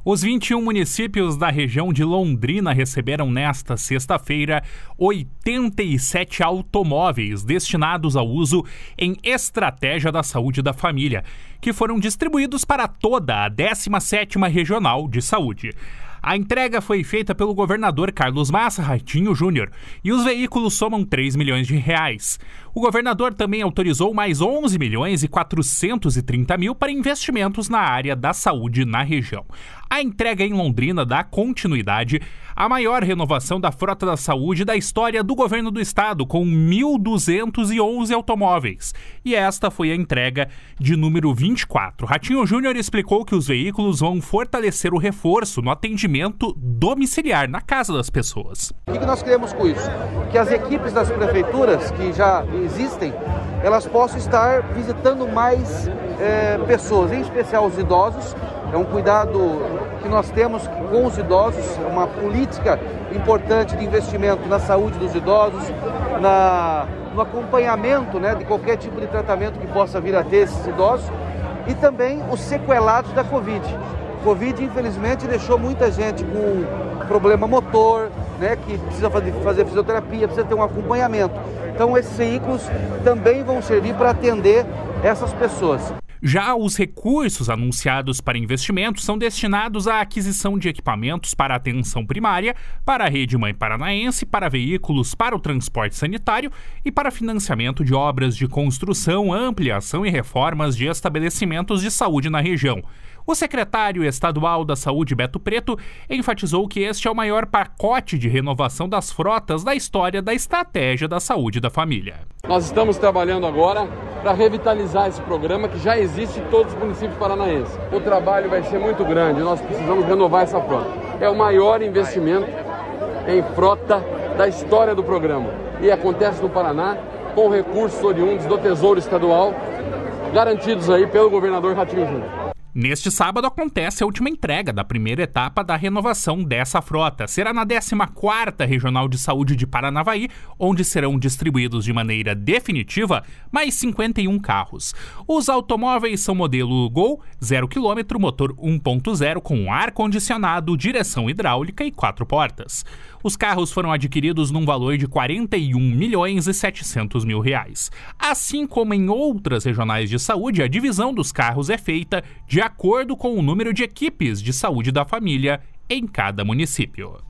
Os 21 municípios da região de Londrina receberam nesta sexta-feira 87 automóveis destinados ao uso em Estratégia da Saúde da Família, que foram distribuídos para toda a 17ª Regional de Saúde. A entrega foi feita pelo governador Carlos Massa Ratinho Júnior e os veículos somam 3 milhões de reais. O governador também autorizou mais 11 milhões e 430 mil para investimentos na área da saúde na região. A entrega em Londrina dá continuidade à maior renovação da frota da saúde da história do governo do estado, com 1.211 automóveis. E esta foi a entrega de número 24. Ratinho Júnior explicou que os veículos vão fortalecer o reforço no atendimento domiciliar na casa das pessoas. O que nós queremos com isso? Que as equipes das prefeituras que já existem, elas possam estar visitando mais pessoas, em especial os idosos. É um cuidado que nós temos com os idosos, uma política importante de investimento na saúde dos idosos, no acompanhamento, de qualquer tipo de tratamento que possa vir a ter esses idosos, e também os sequelados da Covid. Covid, infelizmente, deixou muita gente com problema motor, que precisa fazer fisioterapia, precisa ter um acompanhamento. Então, esses veículos também vão servir para atender essas pessoas. Já os recursos anunciados para investimentos são destinados à aquisição de equipamentos para a atenção primária, para a Rede Mãe Paranaense, para veículos para o transporte sanitário e para financiamento de obras de construção, ampliação e reformas de estabelecimentos de saúde na região. O secretário estadual da Saúde, Beto Preto, enfatizou que este é o maior pacote de renovação das frotas da história da Estratégia da Saúde da Família. Nós estamos trabalhando agora para revitalizar esse programa que já existe em todos os municípios paranaenses. O trabalho vai ser muito grande, nós precisamos renovar essa frota. É o maior investimento em frota da história do programa e acontece no Paraná com recursos oriundos do Tesouro Estadual, garantidos aí pelo governador Ratinho Júnior. Neste sábado acontece a última entrega da primeira etapa da renovação dessa frota. Será na 14ª Regional de Saúde de Paranavaí, onde serão distribuídos de maneira definitiva mais 51 carros. Os automóveis são modelo Gol, 0 km, motor 1.0 com ar-condicionado, direção hidráulica e 4 portas. Os carros foram adquiridos num valor de 41 milhões e 700 mil reais. Assim como em outras regionais de saúde, a divisão dos carros é feita de acordo com o número de equipes de saúde da família em cada município.